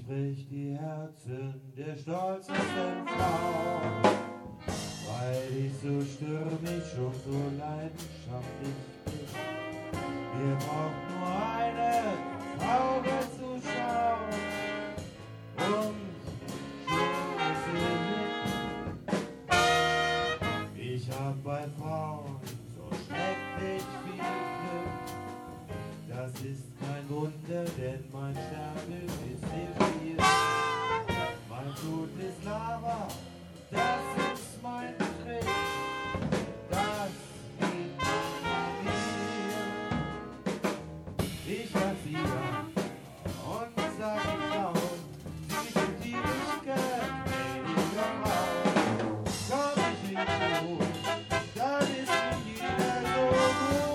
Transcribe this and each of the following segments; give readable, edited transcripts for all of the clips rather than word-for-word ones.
bricht die Herzen der stolzesten Frau, weil ich so stürmisch und so leidenschaftlich bin. Wir brauchen nur eine Auge zu schauen und schon ist sie hin. Ich hab bei Frauen so schrecklich viel Glück. Das ist kein Wunder, denn mein Sternbild ist sehr viel. Mein Blut ist Lava, das ist mein Trick. Das liegt an mir. Ich lass sie an und sag ich laut, sie sind die weniger Frau. Komm ich hinzu, dann ist nicht jeder so gut.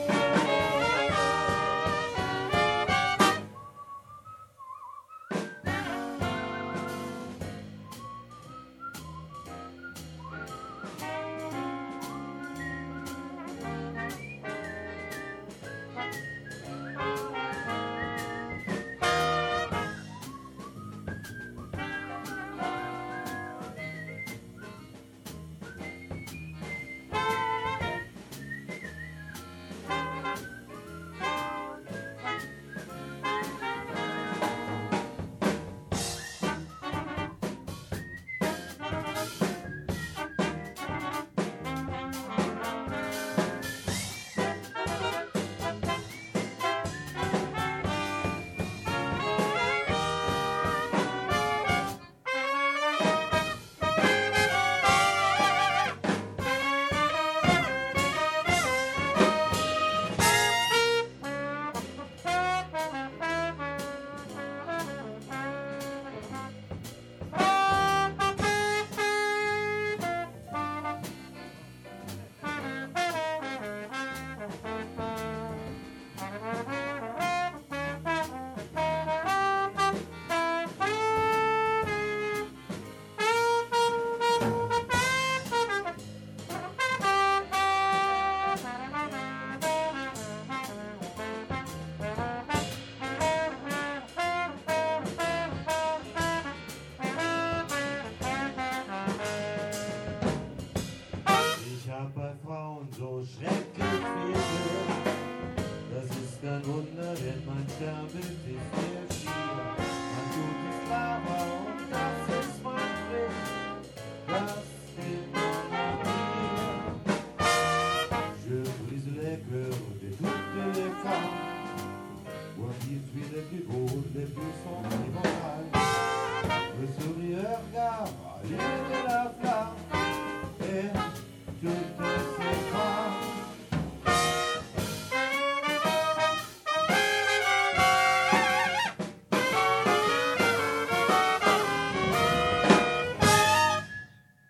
Ich hab bei Frauen so schrecklich viel Glück. Das ist kein Wunder, denn mein Sternbild ist sehr schier.